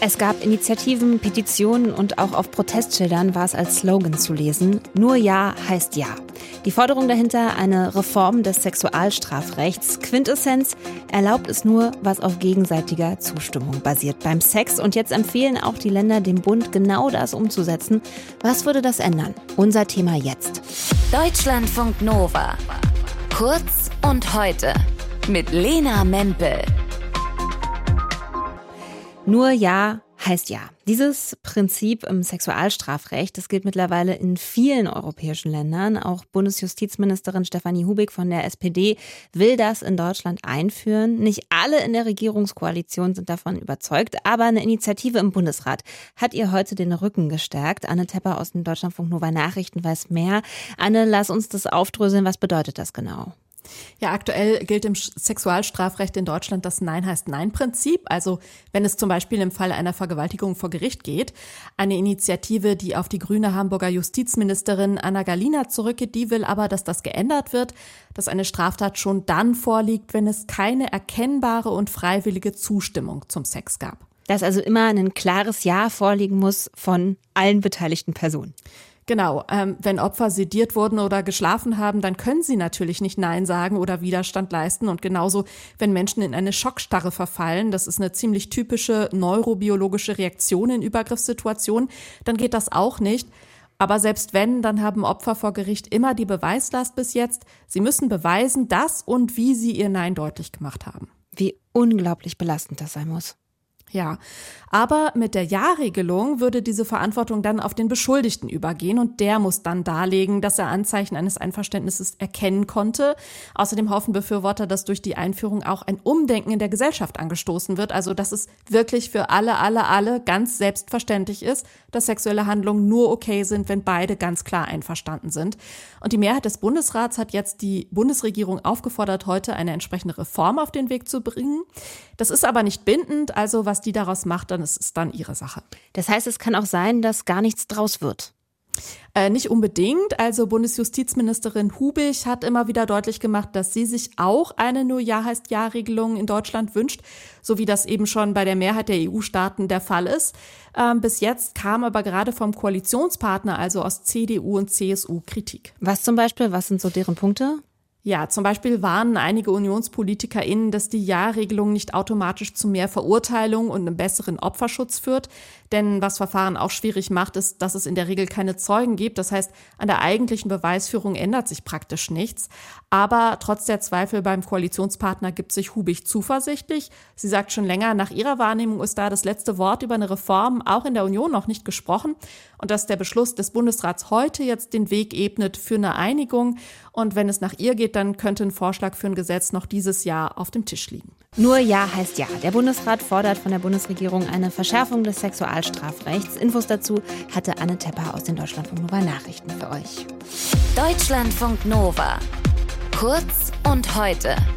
Es gab Initiativen, Petitionen und auch auf Protestschildern war es als Slogan zu lesen. Nur Ja heißt Ja. Die Forderung dahinter, eine Reform des Sexualstrafrechts. Quintessenz, erlaubt es nur, was auf gegenseitiger Zustimmung basiert beim Sex. Und jetzt empfehlen auch die Länder dem Bund, genau das umzusetzen. Was würde das ändern? Unser Thema jetzt. Deutschlandfunk Nova. Kurz und heute. Mit Lena Mempel. Nur Ja heißt Ja. Dieses Prinzip im Sexualstrafrecht, das gilt mittlerweile in vielen europäischen Ländern. Auch Bundesjustizministerin Stefanie Hubig von der SPD will das in Deutschland einführen. Nicht alle in der Regierungskoalition sind davon überzeugt, aber eine Initiative im Bundesrat hat ihr heute den Rücken gestärkt. Anne Tepper aus den Deutschlandfunk Nova Nachrichten weiß mehr. Anne, lass uns das aufdröseln. Was bedeutet das genau? Ja, aktuell gilt im Sexualstrafrecht in Deutschland das Nein heißt Nein-Prinzip. Also wenn es zum Beispiel im Fall einer Vergewaltigung vor Gericht geht. Eine Initiative, die auf die grüne Hamburger Justizministerin Anna Gallina zurückgeht, die will aber, dass das geändert wird, dass eine Straftat schon dann vorliegt, wenn es keine erkennbare und freiwillige Zustimmung zum Sex gab. Dass also immer ein klares Ja vorliegen muss von allen beteiligten Personen. Genau, wenn Opfer sediert wurden oder geschlafen haben, dann können sie natürlich nicht Nein sagen oder Widerstand leisten. Und genauso, wenn Menschen in eine Schockstarre verfallen, das ist eine ziemlich typische neurobiologische Reaktion in Übergriffssituationen, dann geht das auch nicht. Aber selbst wenn, dann haben Opfer vor Gericht immer die Beweislast bis jetzt. Sie müssen beweisen, dass und wie sie ihr Nein deutlich gemacht haben. Wie unglaublich belastend das sein muss. Ja, aber mit der Ja-Regelung würde diese Verantwortung dann auf den Beschuldigten übergehen und der muss dann darlegen, dass er Anzeichen eines Einverständnisses erkennen konnte. Außerdem hoffen Befürworter, dass durch die Einführung auch ein Umdenken in der Gesellschaft angestoßen wird, also dass es wirklich für alle ganz selbstverständlich ist, dass sexuelle Handlungen nur okay sind, wenn beide ganz klar einverstanden sind. Und die Mehrheit des Bundesrats hat jetzt die Bundesregierung aufgefordert, heute eine entsprechende Reform auf den Weg zu bringen. Das ist aber nicht bindend, also was die daraus macht, dann ist es dann ihre Sache. Das heißt, es kann auch sein, dass gar nichts draus wird. Nicht unbedingt. Also Bundesjustizministerin Hubig hat immer wieder deutlich gemacht, dass sie sich auch eine nur Ja heißt Ja-Regelung in Deutschland wünscht, so wie das eben schon bei der Mehrheit der EU-Staaten der Fall ist. Bis jetzt kam aber gerade vom Koalitionspartner, also aus CDU und CSU, Kritik. Was zum Beispiel? Was sind so deren Punkte? Ja, zum Beispiel warnen einige UnionspolitikerInnen, dass die Ja-Regelung nicht automatisch zu mehr Verurteilung und einem besseren Opferschutz führt. Denn was Verfahren auch schwierig macht, ist, dass es in der Regel keine Zeugen gibt. Das heißt, an der eigentlichen Beweisführung ändert sich praktisch nichts. Aber trotz der Zweifel beim Koalitionspartner gibt sich Hubig zuversichtlich. Sie sagt schon länger, nach ihrer Wahrnehmung ist da das letzte Wort über eine Reform auch in der Union noch nicht gesprochen. Und dass der Beschluss des Bundesrats heute jetzt den Weg ebnet für eine Einigung. Und wenn es nach ihr geht, dann könnte ein Vorschlag für ein Gesetz noch dieses Jahr auf dem Tisch liegen. Nur Ja heißt Ja. Der Bundesrat fordert von der Bundesregierung eine Verschärfung des Sexualstrafrechts. Infos dazu hatte Anne Tepper aus den Deutschlandfunk Nova Nachrichten für euch. Deutschlandfunk Nova. Kurz und heute.